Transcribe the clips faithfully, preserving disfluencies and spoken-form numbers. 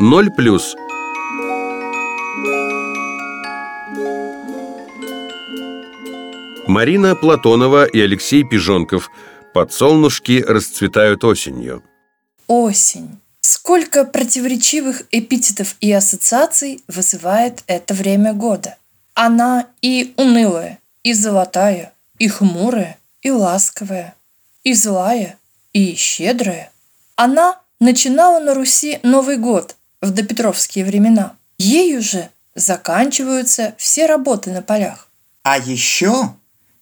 Ноль плюс. Марина Платонова и Алексей Пижонков. Подсолнушки расцветают осенью. Осень. Сколько противоречивых эпитетов и ассоциаций вызывает это время года. Она и унылая, и золотая, и хмурая, и ласковая, и злая, и щедрая. Она начинала на Руси Новый год в допетровские времена. Ею же заканчиваются все работы на полях. А еще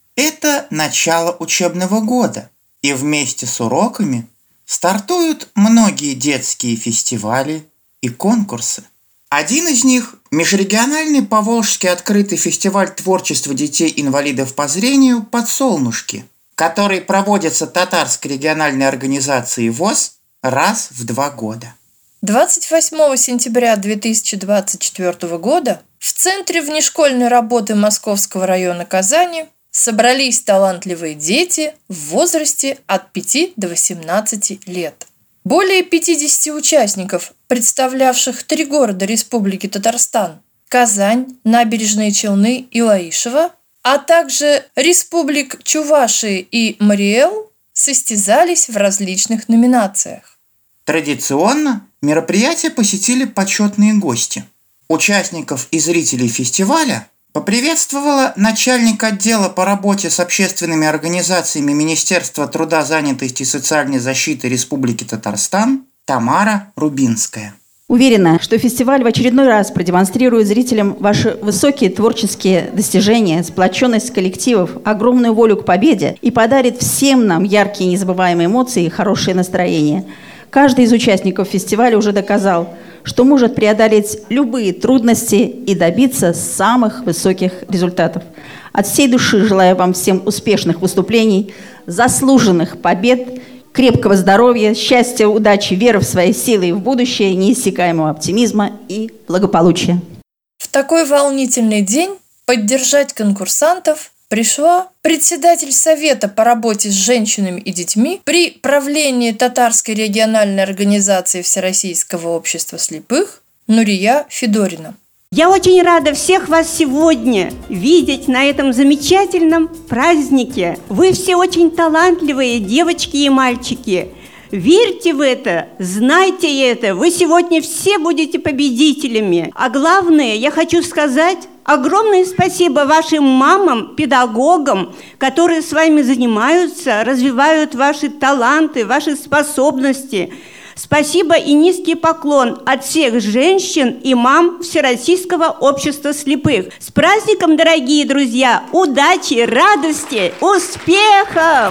это начало учебного года, и вместе с уроками стартуют многие детские фестивали и конкурсы. Один из них – межрегиональный Поволжский открытый фестиваль творчества детей-инвалидов по зрению «Подсолнушки», который проводится татарской региональной организацией ВОС раз в два года. двадцать восьмого сентября две тысячи двадцать четвёртого года в Центре внешкольной работы Московского района Казани собрались талантливые дети в возрасте от пяти до восемнадцати лет. Более пятидесяти участников, представлявших три города Республики Татарстан – Казань, Набережные Челны и Лаишево, а также республик Чувашии и Мариэл, состязались в различных номинациях. Традиционно мероприятие посетили почетные гости. Участников и зрителей фестиваля поприветствовала начальник отдела по работе с общественными организациями Министерства труда, занятости и социальной защиты Республики Татарстан Тамара Рубинская. Уверена, что фестиваль в очередной раз продемонстрирует зрителям ваши высокие творческие достижения, сплоченность коллективов, огромную волю к победе и подарит всем нам яркие незабываемые эмоции и хорошее настроение. Каждый из участников фестиваля уже доказал, что может преодолеть любые трудности и добиться самых высоких результатов. От всей души желаю вам всем успешных выступлений, заслуженных побед, крепкого здоровья, счастья, удачи, веры в свои силы и в будущее, неиссякаемого оптимизма и благополучия. В такой волнительный день поддержать конкурсантов пришла председатель Совета по работе с женщинами и детьми при правлении Татарской региональной организации Всероссийского общества слепых Нурия Федорина. Я очень рада всех вас сегодня видеть на этом замечательном празднике. Вы все очень талантливые девочки и мальчики. Верьте в это, знайте это. Вы сегодня все будете победителями. А главное, я хочу сказать огромное спасибо вашим мамам, педагогам, которые с вами занимаются, развивают ваши таланты, ваши способности. Спасибо и низкий поклон от всех женщин и мам Всероссийского общества слепых. С праздником, дорогие друзья! Удачи, радости, успехов!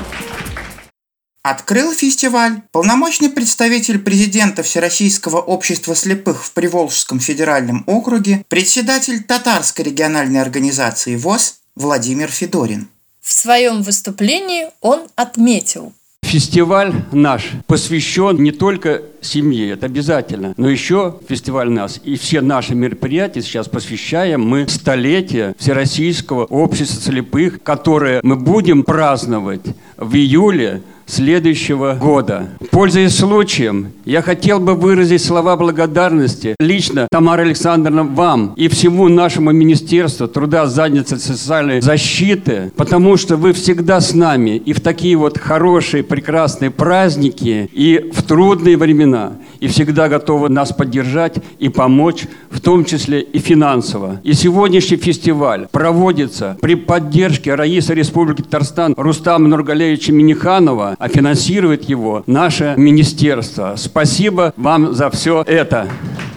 Открыл фестиваль полномочный представитель президента Всероссийского общества слепых в Приволжском федеральном округе, председатель Татарской региональной организации ВОС Владимир Федорин. В своем выступлении он отметил: фестиваль наш посвящен не только семье, это обязательно, но еще фестиваль нас и все наши мероприятия сейчас посвящаем мы столетию Всероссийского общества слепых, которое мы будем праздновать в июле следующего года. Пользуясь случаем, я хотел бы выразить слова благодарности лично, Тамара Александровна, вам и всему нашему Министерству труда, занятости и социальной защиты, потому что вы всегда с нами и в такие вот хорошие, прекрасные праздники, и в трудные времена, и всегда готовы нас поддержать и помочь, в том числе и финансово. И сегодняшний фестиваль проводится при поддержке Раисы Республики Татарстан Рустама Нургалевича Миниханова, а финансирует его наше министерство. Спасибо вам за все это.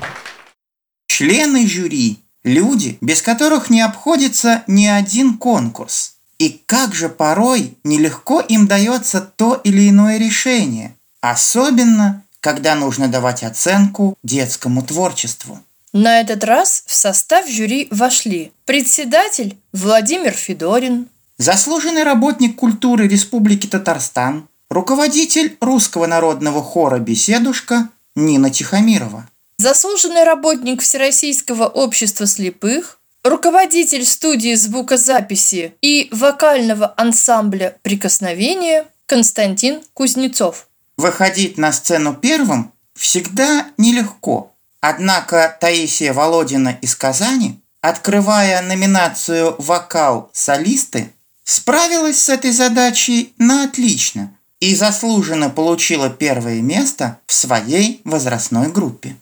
Члены жюри – люди, без которых не обходится ни один конкурс. И как же порой нелегко им дается то или иное решение, особенно когда нужно давать оценку детскому творчеству. На этот раз в состав жюри вошли председатель Владимир Федорин, заслуженный работник культуры Республики Татарстан, руководитель русского народного хора «Беседушка» Нина Тихомирова, заслуженный работник Всероссийского общества слепых, руководитель студии звукозаписи и вокального ансамбля «Прикосновение» Константин Кузнецов. Выходить на сцену первым всегда нелегко. Однако Таисия Володина из Казани, открывая номинацию «Вокал солисты», справилась с этой задачей на отлично и заслуженно получила первое место в своей возрастной группе.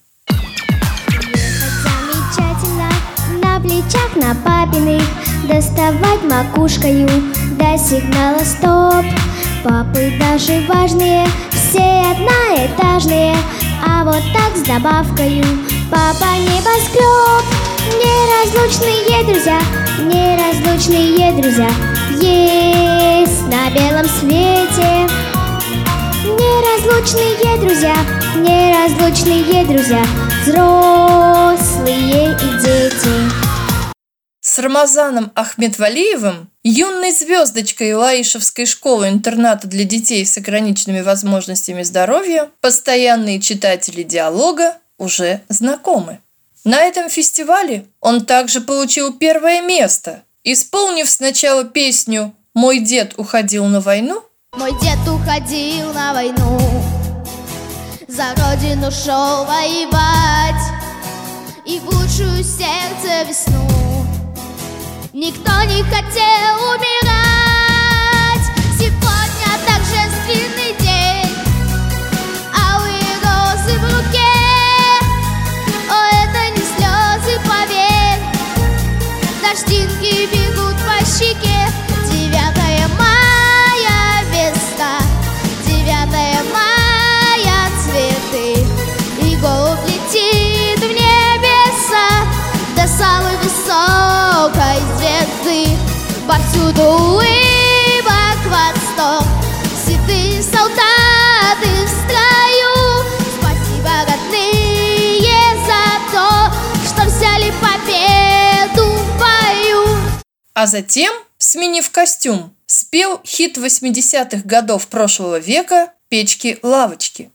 Замечательно на плечах на папиных доставать макушкою до сигнала стоп. Папы даже важные, все одноэтажные, а вот так с добавкою папа небоскреб. Неразлучные друзья, неразлучные друзья есть на белом свете. Неразлучные друзья, неразлучные друзья, взрослые и дети. С Рамазаном Ахметвалиевым, юной звездочкой Лаишевской школы-интерната для детей с ограниченными возможностями здоровья, постоянные читатели диалога уже знакомы. На этом фестивале он также получил первое место, исполнив сначала песню «Мой дед уходил на войну». Мой дед уходил на войну, за родину шел воевать, и в лучшую сердце весну никто не хотел умирать. Сегодня торжественный день, алые розы в руке. О, это не слезы, поверь, дождинки бегут по щеке. Девятое мая весна, девятое мая цветы, и голубь летит в небеса до самой высокой звезды. Повсюду улыбок восток, седые солдаты в строю. Спасибо, родные, за то, что взяли победу в бою. А затем, сменив костюм, спел хит восьмидесятых годов прошлого века «Печки-лавочки».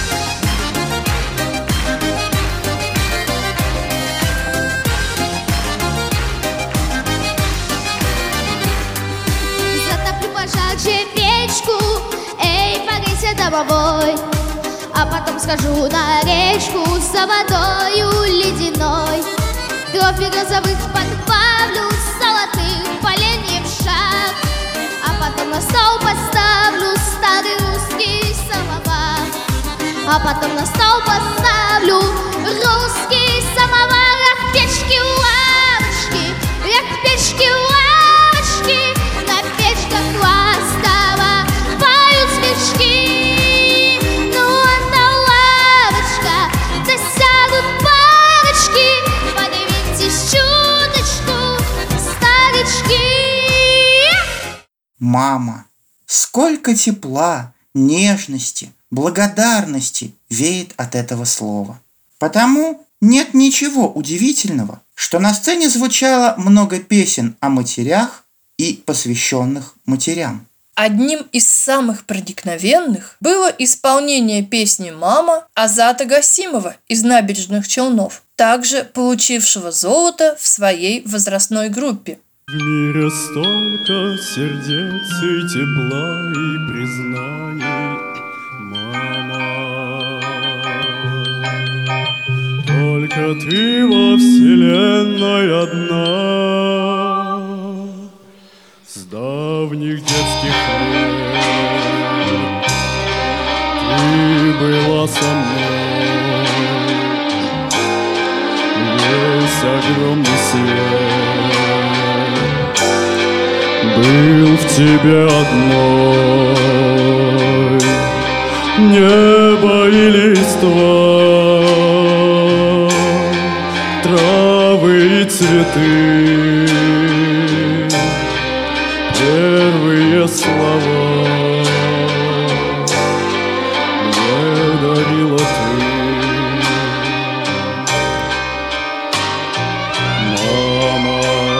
Затоплю пожарче печку, эй, погрейся домовой, а потом схожу на речку за водою ледяной. Трофи грозовых подбавлю, золотых поленьев шаг, а потом на стол поставлю старый русский самовар. А потом на стол поставлю русский самовар. Ах, печки-лавочки, эх, печки-лавочки, на печках ласково поют свечки. Ну а на лавочках засядут парочки, поднимитесь чуточку, старички. Мама, сколько тепла, нежности, благодарности веет от этого слова. Потому нет ничего удивительного, что на сцене звучало много песен о матерях и посвященных матерям. Одним из самых проникновенных было исполнение песни «Мама» Азата Гасимова из «Набережных Челнов», также получившего золото в своей возрастной группе. В мире столько сердец и тепла и признаний, мама. Только ты во вселенной одна, с давних детских лет ты была со мной, весь огромный свет был в тебе одной. Небо и листва, травы и цветы, первые слова мне дарила ты, мама.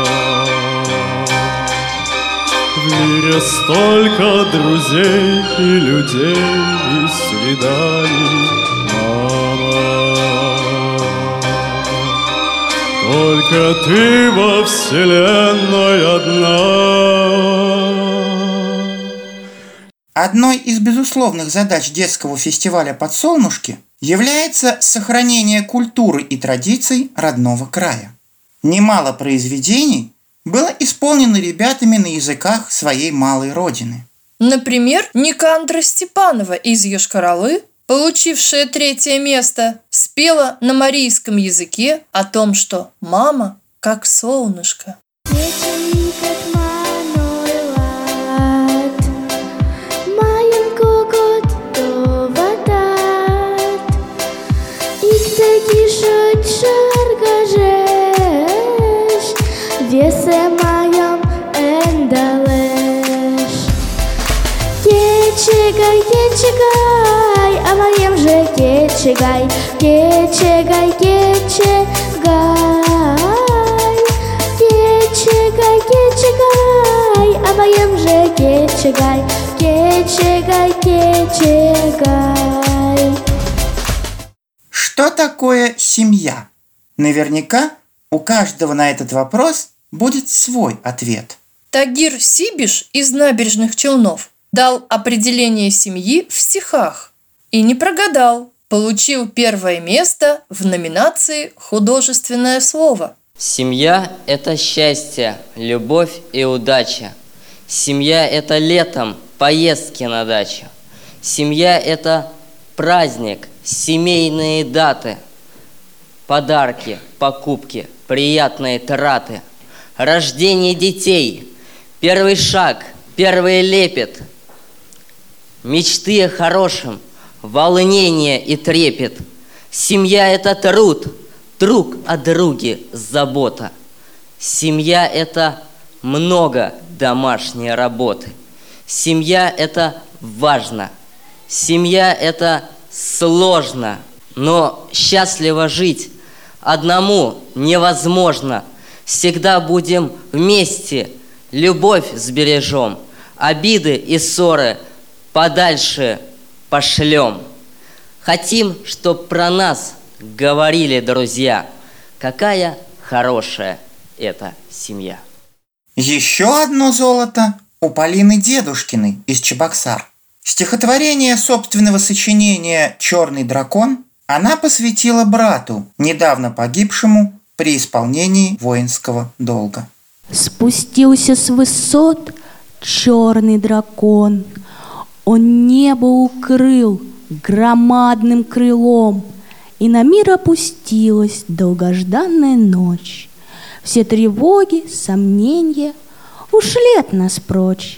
В мире столько друзей и людей, и свиданий, мама. Только ты во вселенной одна. Одной из безусловных задач детского фестиваля «Подсолнушки» является сохранение культуры и традиций родного края. Немало произведений было исполнено ребятами на языках своей малой родины. Например, Никандра Степанова из Йошкар-Олы, получившая третье место, спела на марийском языке о том, что мама как солнышко. Кечегай, кечегай, а моем же кечегай, кечегай, кечегай, кечегай, кечегай, а моем же кечегай, кечегай, кечегай. Что такое семья? Наверняка у каждого на этот вопрос будет свой ответ. Тагир Сибиш из Набережных Челнов дал определение семьи в стихах и не прогадал. Получил первое место в номинации «Художественное слово». Семья – это счастье, любовь и удача. Семья – это летом поездки на дачу. Семья – это праздник, семейные даты, подарки, покупки, приятные траты, рождение детей, первый шаг, первый лепет, мечты о хорошем, волнение и трепет. Семья – это труд, друг о друге забота. Семья – это много домашней работы. Семья – это важно. Семья – это сложно. Но счастливо жить одному невозможно. Всегда будем вместе, любовь сбережем, обиды и ссоры подальше пошлем. Хотим, чтоб про нас говорили друзья, какая хорошая эта семья. Еще одно золото у Полины Дедушкиной из Чебоксар. Стихотворение собственного сочинения «Черный дракон» она посвятила брату, недавно погибшему при исполнении воинского долга. Спустился с высот черный дракон. Он небо укрыл громадным крылом, и на мир опустилась долгожданная ночь. Все тревоги, сомнения ушли от нас прочь.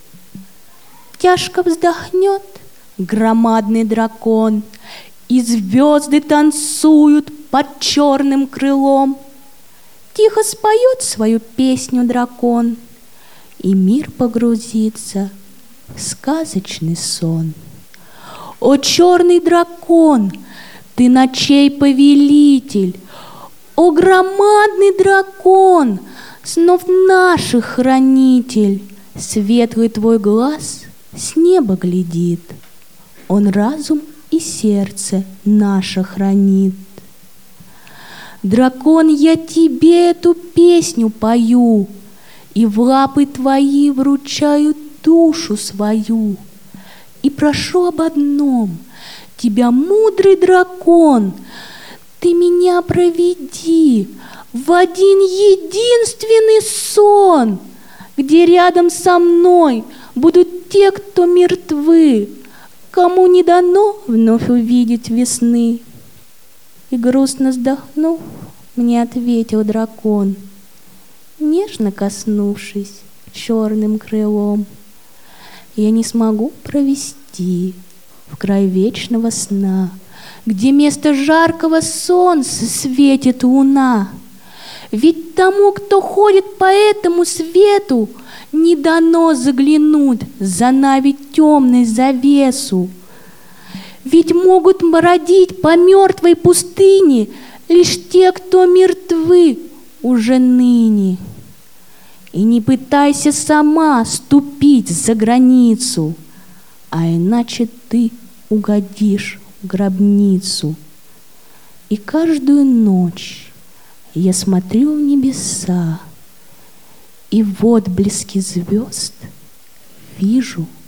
Тяжко вздохнет громадный дракон, и звезды танцуют под черным крылом. Тихо споет свою песню дракон, и мир погрузится в сказочный сон. О, черный дракон, ты ночей повелитель! О, громадный дракон, снов наших хранитель! Светлый твой глаз с неба глядит, он разум и сердце наше хранит. Дракон, я тебе эту песню пою, и в лапы твои вручаю душу свою. И прошу об одном, тебя, мудрый дракон, ты меня проведи в один единственный сон, где рядом со мной будут те, кто мертвы, кому не дано вновь увидеть весны. И грустно вздохнув, мне ответил дракон, нежно коснувшись черным крылом: я не смогу провести в край вечного сна, где вместо жаркого солнца светит луна. Ведь тому, кто ходит по этому свету, не дано заглянуть за нави темной завесу. Ведь могут бродить по мертвой пустыне лишь те, кто мертвы уже ныне. И не пытайся сама ступить за границу, а иначе ты угодишь в гробницу. И каждую ночь я смотрю в небеса, и в отблеске звезд вижу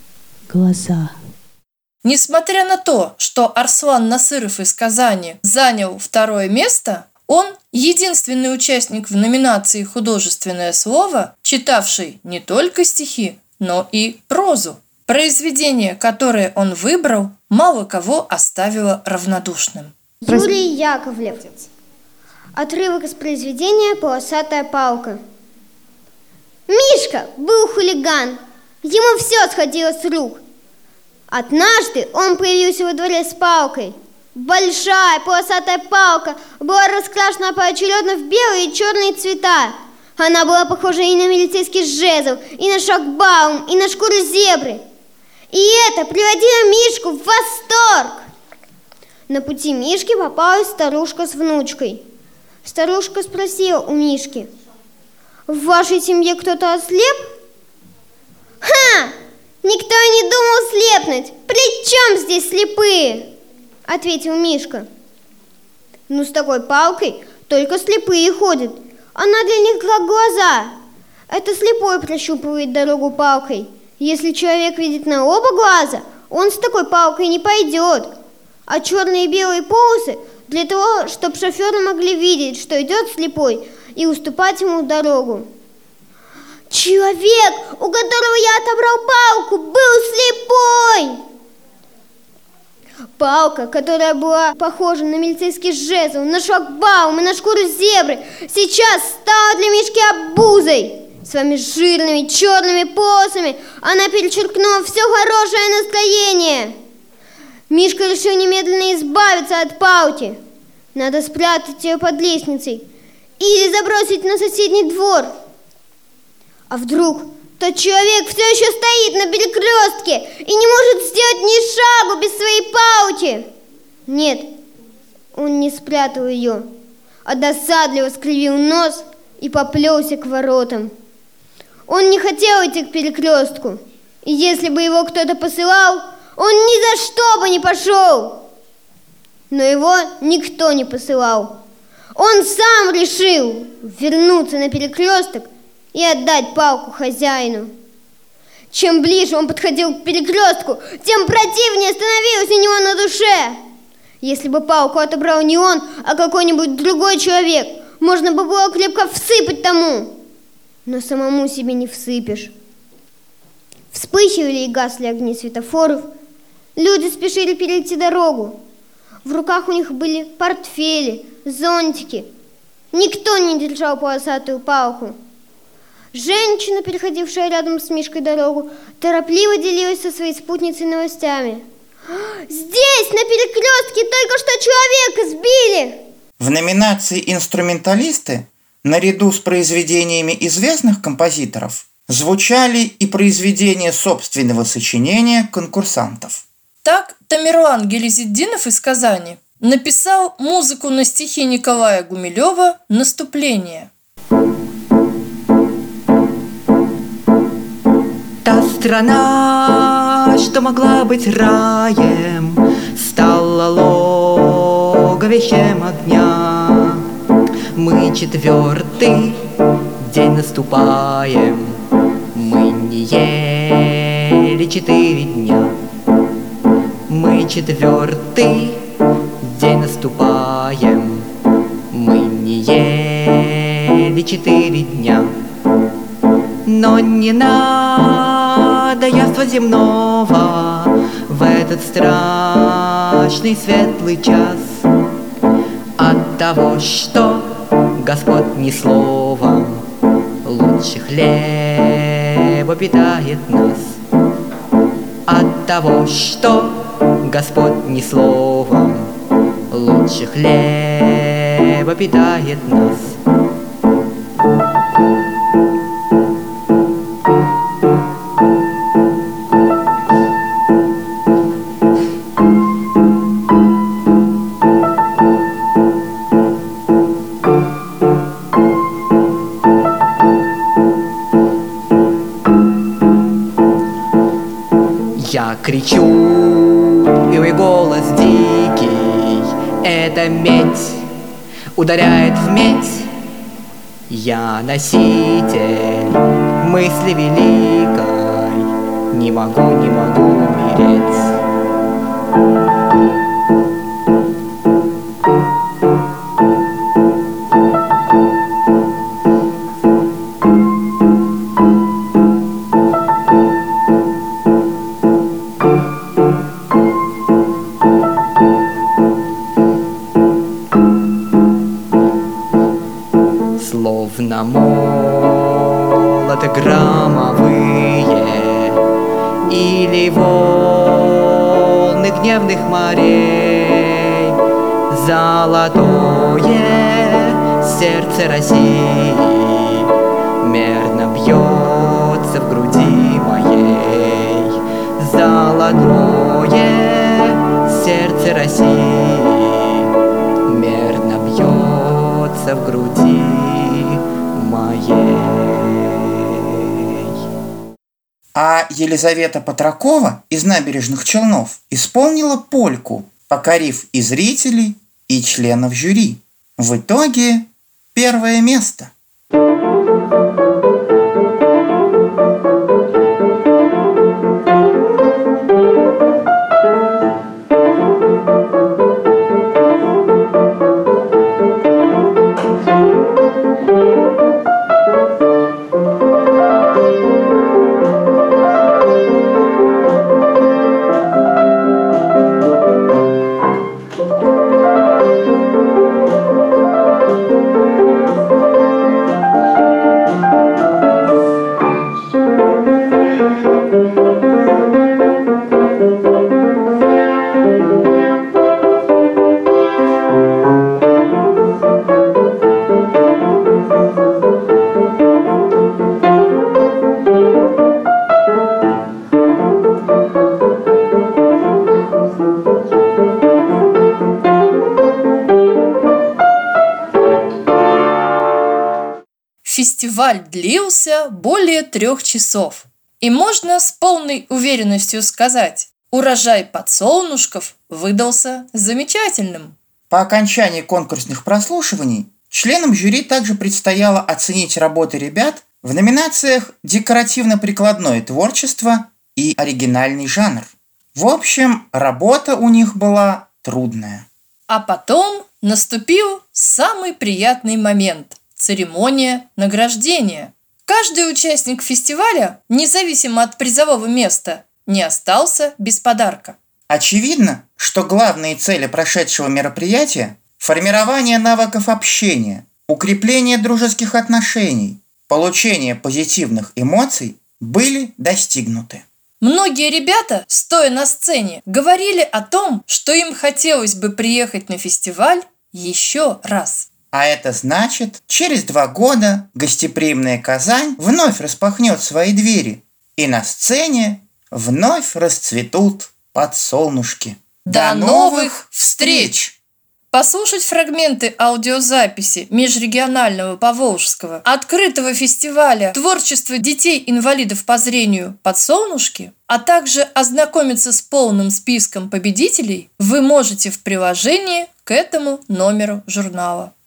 глаза. Несмотря на то, что Арслан Насыров из Казани занял второе место, он единственный участник в номинации «Художественное слово», читавший не только стихи, но и прозу. Произведение, которое он выбрал, мало кого оставило равнодушным. Юрий Яковлев. Отрывок из произведения «Полосатая палка». Мишка был хулиган. Ему все сходило с рук. Однажды он появился во дворе с палкой. Большая полосатая палка была раскрашена поочередно в белые и черные цвета. Она была похожа и на милицейский жезл, и на шлагбаум, и на шкуру зебры. И это приводило Мишку в восторг. На пути Мишки попалась старушка с внучкой. Старушка спросила у Мишки: «В вашей семье кто-то ослеп?» «Ха! Никто не думал слепнуть! При чем здесь слепые?» — ответил Мишка. «Ну, с такой палкой только слепые ходят. Она для них как глаза. Это слепой прощупывает дорогу палкой. Если человек видит на оба глаза, он с такой палкой не пойдет. А черные и белые полосы для того, чтобы шоферы могли видеть, что идет слепой, и уступать ему дорогу». «Человек, у которого я отобрал палку, был слепой!» Палка, которая была похожа на милицейский жезл, на шлагбаум и на шкуру зебры, сейчас стала для Мишки обузой. Своими жирными черными полосами она перечеркнула все хорошее настроение. Мишка решил немедленно избавиться от палки. Надо спрятать ее под лестницей или забросить на соседний двор. А вдруг тот человек все еще стоит на перекрестке и не может сделать ни шагу без своей палки? Нет, он не спрятал ее, а досадливо скривил нос и поплелся к воротам. Он не хотел идти к перекрестку, и если бы его кто-то посылал, он ни за что бы не пошел. Но его никто не посылал. Он сам решил вернуться на перекресток и отдать палку хозяину. Чем ближе он подходил к перекрестку, тем противнее становилось у него на душе. Если бы палку отобрал не он, а какой-нибудь другой человек, можно бы было крепко всыпать тому. Но самому себе не всыпешь. Вспыхивали и гасли огни светофоров. Люди спешили перейти дорогу. В руках у них были портфели, зонтики. Никто не держал полосатую палку. Женщина, переходившая рядом с Мишкой дорогу, торопливо делилась со своей спутницей новостями. «Здесь, на перекрестке, только что человека сбили!» В номинации «Инструменталисты» наряду с произведениями известных композиторов звучали и произведения собственного сочинения конкурсантов. Так Тамерлан Гелизетдинов из Казани написал музыку на стихи Николая Гумилева «Наступление». Та страна, что могла быть раем, стала логовищем огня. Мы четвертый день наступаем, мы не ели четыре дня. Мы четвертый день наступаем, мы не ели четыре дня. Но не надо яства земного в этот страшный светлый час. От того, что Господь ни словом лучше хлеба питает нас. От того, что Господь ни словом лучше хлеба питает нас. Я кричу, и мой голос дикий, это медь ударяет в медь. Я носитель мысли великой, не могу, не могу умереть. Словно молоты громовые или волны гневных морей, золотое сердце России мерно бьется в груди моей. Золотое сердце России мерно бьется в груди моей. А Елизавета Патракова из «Набережных Челнов» исполнила польку, покорив и зрителей, и членов жюри. В итоге первое место. Фестиваль длился более трех часов. И можно с полной уверенностью сказать, урожай подсолнушков выдался замечательным. По окончании конкурсных прослушиваний членам жюри также предстояло оценить работы ребят в номинациях «Декоративно-прикладное творчество» и «Оригинальный жанр». В общем, работа у них была трудная. А потом наступил самый приятный момент – церемония награждения. Каждый участник фестиваля, независимо от призового места, не остался без подарка. Очевидно, что главные цели прошедшего мероприятия – формирование навыков общения, укрепление дружеских отношений, получение позитивных эмоций – были достигнуты. Многие ребята, стоя на сцене, говорили о том, что им хотелось бы приехать на фестиваль еще раз. А это значит, через два года гостеприимная Казань вновь распахнет свои двери, и на сцене вновь расцветут подсолнушки. До новых встреч! Послушать фрагменты аудиозаписи межрегионального поволжского открытого фестиваля творчества детей-инвалидов по зрению «Подсолнушки», а также ознакомиться с полным списком победителей вы можете в приложении к этому номеру журнала.